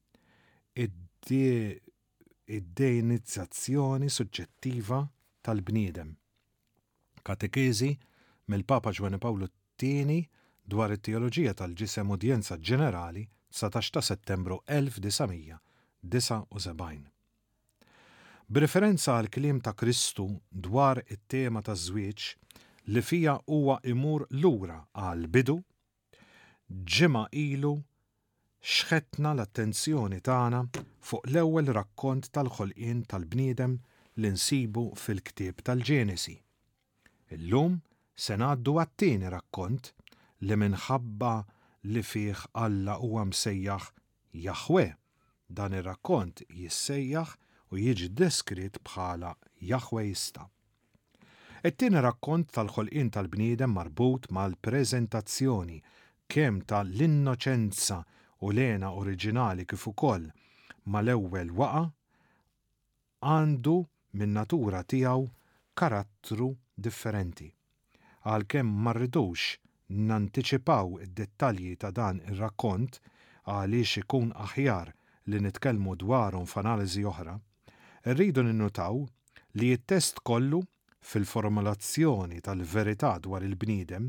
Id-deinizzazzjoni suġġettiva tal-bniedem. Katekezi mill-Papa Ġwani Pawlu t-tieni dwar it-teoloġija tal-ġisem udjenza ġenerali satax ta' Settembru elf design disa' u sebgħin. B'referenza għal kliem ta' Kristu dwar it-tema taż-żwieġ li fija huwa imur lura għal bidu, ġimgħa ilu xħetna l-attenzjoni tagħna fuq l-ewwel rakkont tal-ħolqien tal-bniedem li nsibu fil-ktieb tal-Ġenesi. Illum se ngħaddu għat-tieni rakkont li minħabba li fih Alla huwa msejjaħ Jahwe. Dan ir-rakkont jissejjaħ u jiġi deskritt bħala Jahweista. It-tieni rakkont tal-ħolqien tal-bniedem marbut mal-preżentazzjoni kemm tal-innoċenza u lena oriġinali kif ukoll mal-ewwel waqa' għandu min natura tiegħu karattru differenti. Għalkemm ma rridux nantiċipaw id-dettalji ta' dan ir-rakkont għaliex ikun aħjar li nitkellmu dwarhom f'analiżi oħra, rridu ninnutaw li t-test kollu fil-formulazzjoni tal-verità dwar il-bniedem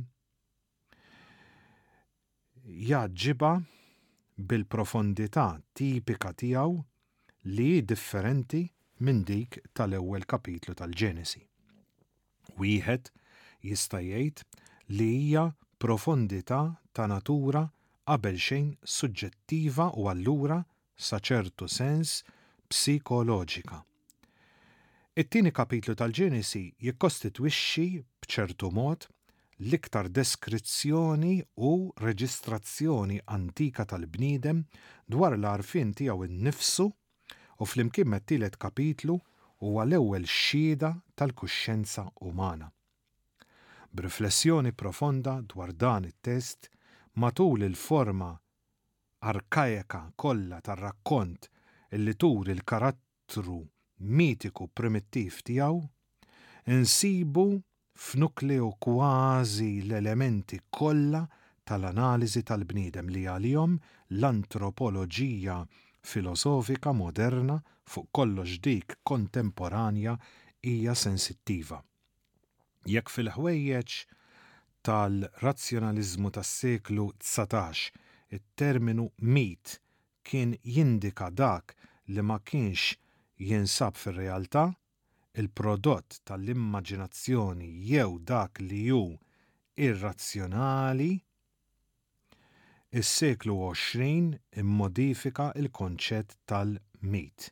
jaġġibha bil-profondità tipika tiegħu li differenti minn dik tal-ewwel kapitlu tal-Ġenesi. Wieħed jista' jgħid li hija profondità ta' natura qabel xejn suġġettiva u allura sa ċertu sens psikoloġika. It-tieni kapitlu tal-Ġenesi jikkostitwixxi b'ċertu mod l-iktar deskrizzjoni u reġistrazzjoni antika tal-bniedem dwar l-għarfien tiegħu innifsu u flimkien mat-tielet kapitlu huwa l-ewwel xhieda tal-kuxjenza umana. B'riflessjoni profonda dwar dan it-test matul il-forma arkajeka kollha tar-rakkont illi tur il-karattru mitiku primittiv tiegħu, insibu f'nukleu kważi l-elementi kollha tal-analiżi tal-bniedem li għalihom l-antropoloġija filosofika moderna fuq kollox dik kontemporanja hija sensittiva. Jekk fil-ħwejjeġ tal-razzjonaliżmu tas-seklu tsatax it-terminu mit kien jindika dak li ma kienx jinsab fir-realtà, il-prodott tal-immaġinazzjoni jew dak li hu irrazzjonali, is-seklu għoxrin immodifika il-konċett tal-mit.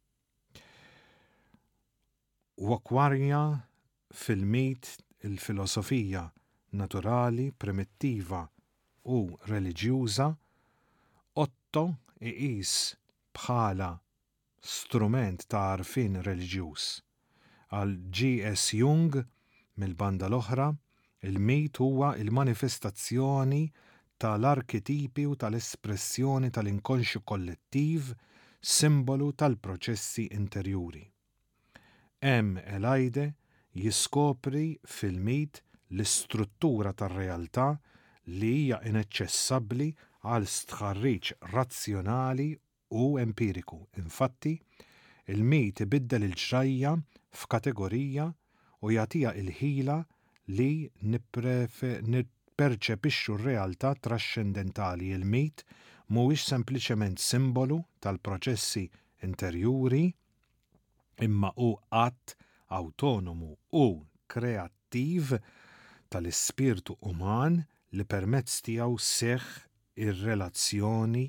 Wakwarja fil-mit il-filosofija naturali, primittiva u reliġjuża Otto iqis bħala strument ta' għarfien reliġjuż. Għal G S Jung mill-banda l-oħra, il-mit huwa il-manifestazzjoni tal-arketipi u tal-espressjoni tal-inkonxju kollettiv, simbolu tal-proċessi interjuri. M. Elaide jiskopri fil-mit l-istruttura tar-realtà li hija inaċċessabbli għal stħarriġ razzjonali u empiriku. Infatti, il-mit ibiddel il-ġrajja f'kategorija u jagħtiha il-ħila li nipperċepixxu r-realtà traxxendentali. Il-mit mhuwiex sempliċement simbolu tal-proċessi interjuri, imma hu att autonomu u kreattiv tal-ispirtu uman li permezz tiegħu seħħ ir-relazzjoni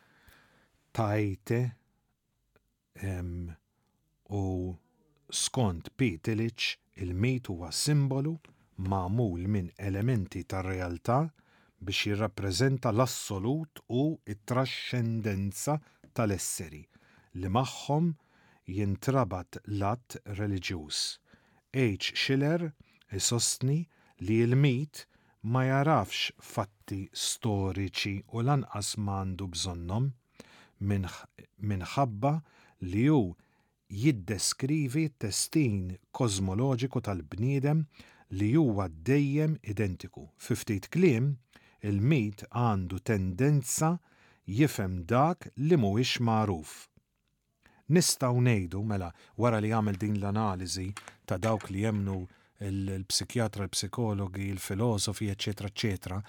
tajte um, u skont P. Tillich il-mit huwa simbolu magħmul minn elementi tar-realtà biex jirrappreżenta l-assolut u t-traxxendenza tal-esseri li magħhom jintrabat l-att reliġjuż. H. Schiller isostni li l-mit ma jarafx fatti storiċi u lanqas m'għandu bżonnhom minħabba li hu jiddeskrivi testin kozmoloġiku tal-bniedem li huwa dejjem identiku. Fi ftit kliem, il-mit għandu tendenza jifhem dak li mhuwiex magħruf. Nistgħu ngħidu mela wara li għamel din l-analiżi ta' dawk li jemnu il-psikjatra, il-psikologi, il-filosofi, eccetera, eccetera,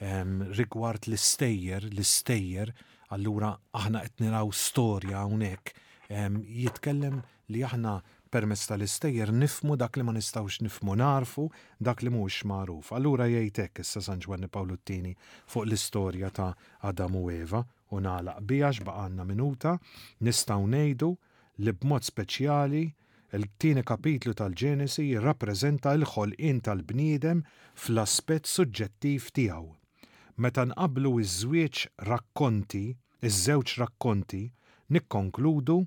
rigward l-istejjer, l-istejjer, allura aħna qed naraw storja hawnhekk jitkellem li aħna permezz tal-istejjer nifmu dak li ma nistgħux nifmu narfu dak li mhuwiex magħruf. Allura jgħid hekk issa San Giovanni Pawlu t-tieni fuq l-istorja ta' Adam u Eva u nagħlaq biha x'baqgħna minuta nistgħu ngħidu li b'mod speċjali il-tieni kapitlu tal-Ġenesi jirrappreżenta l-ħolqien tal-bniedem fl-aspett suġġettiv tiegħu. Meta nqabblu iż-żwieġ rakkonti, iż-żewġ rakkonti, nikkonkludu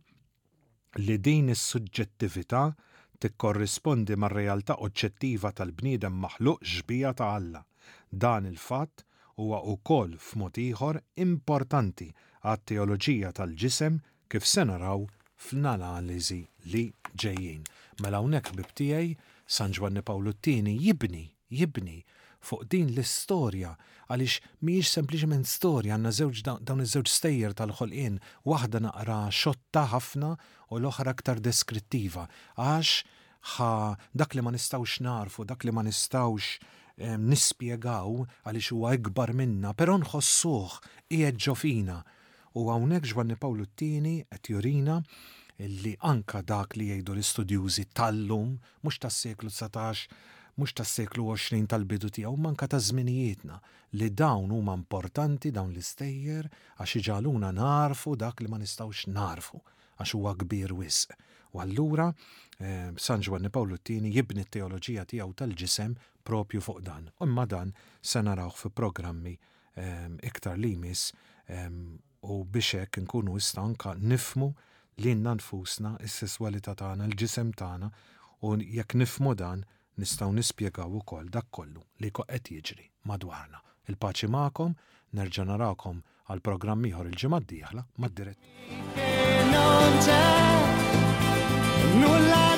li din is-suġġettività tikkorrispondi mar-realtà oġġettiva tal-bniedem maħluq xbija ta' Alla. Dan il-fatt huwa wkoll f'mod ieħor importanti għat-teoloġija tal-ġisem kif se naraw fl-analiżi li ġejjin. Mela hawnhekk bib tiegħi San Giovanni Pawlu t-tieni jibni, jibni fuq din l-istorja għaliex mhijiex sempliċement storja għandna żewġ dawn iż-żewġ stejjer tal-ħolqien, waħda naqra xotta ħafna u l-oħra aktar deskrittiva għax ħa dak li ma nistgħux narfu, dak li ma nistgħux nispjegaw għaliex huwa ikbar minna, però nħossuh qiegħed ġo fina. U hawnhekk Giovanni Pawlu t-tieni qed jurina li anka dak li jgħidu l-istudjużi tal-lum mhux tas-seklu satax, mhux tas-seklu għoxrin tal-bidu tiegħu manka ta' żminijietna li dawn huma importanti dawn l-istejjer għax iġaluna narfu dak li ma nistgħux narfu għax huwa kbir wisq. U allura eh, San Giovanni Pawlu t-tieni jibni t-teoloġija tiegħu tal-ġisem propju fuq dan. U imma dan se narawh fi programmi eh, iktar li jmiss eh, u biex hekk inkunu issa anke nifmu lilna nfusna is-sesswalità tagħna, l-ġisem tagħna u jekk nifmu dan nistgħu nispjegaw ukoll dak kollu li qed jiġri madwarna. Il-paċi magħkom, nerġa' narawkom għal programm ieħor il-ġimgħa d-dieħla mad-dirett.